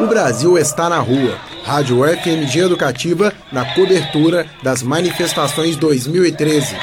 O Brasil está na rua. Rádio FMG Educativa na cobertura das manifestações 2013.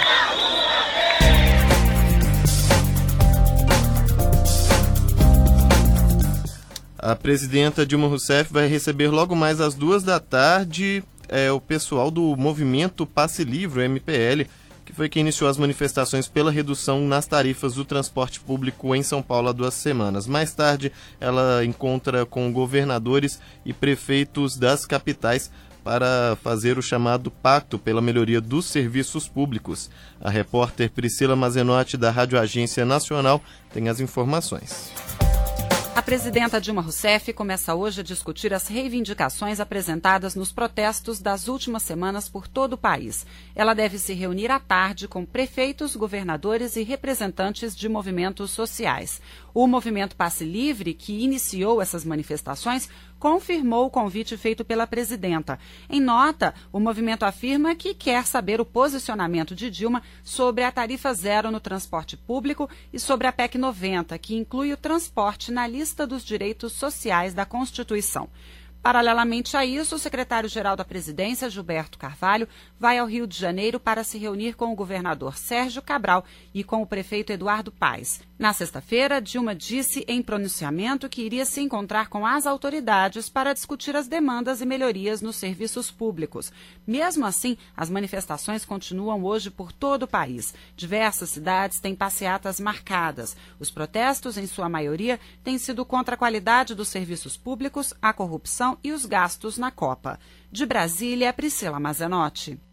A presidenta Dilma Rousseff vai receber logo mais às 14h o pessoal do Movimento Passe Livre, o MPL, que foi quem iniciou as manifestações pela redução nas tarifas do transporte público em São Paulo há 2 semanas. Mais tarde, ela encontra com governadores e prefeitos das capitais para fazer o chamado Pacto pela Melhoria dos Serviços Públicos. A repórter Priscila Mazenotti, da Rádio Agência Nacional, tem as informações. A presidenta Dilma Rousseff começa hoje a discutir as reivindicações apresentadas nos protestos das últimas semanas por todo o país. Ela deve se reunir à tarde com prefeitos, governadores e representantes de movimentos sociais. O Movimento Passe Livre, que iniciou essas manifestações, confirmou o convite feito pela presidenta. Em nota, o movimento afirma que quer saber o posicionamento de Dilma sobre a tarifa zero no transporte público e sobre a PEC 90, que inclui o transporte na lista dos direitos sociais da Constituição. Paralelamente a isso, o secretário-geral da Presidência, Gilberto Carvalho, vai ao Rio de Janeiro para se reunir com o governador Sérgio Cabral e com o prefeito Eduardo Paes. Na sexta-feira, Dilma disse em pronunciamento que iria se encontrar com as autoridades para discutir as demandas e melhorias nos serviços públicos. Mesmo assim, as manifestações continuam hoje por todo o país. Diversas cidades têm passeatas marcadas. Os protestos, em sua maioria, têm sido contra a qualidade dos serviços públicos, a corrupção e os gastos na Copa. De Brasília, Priscila Mazenotti.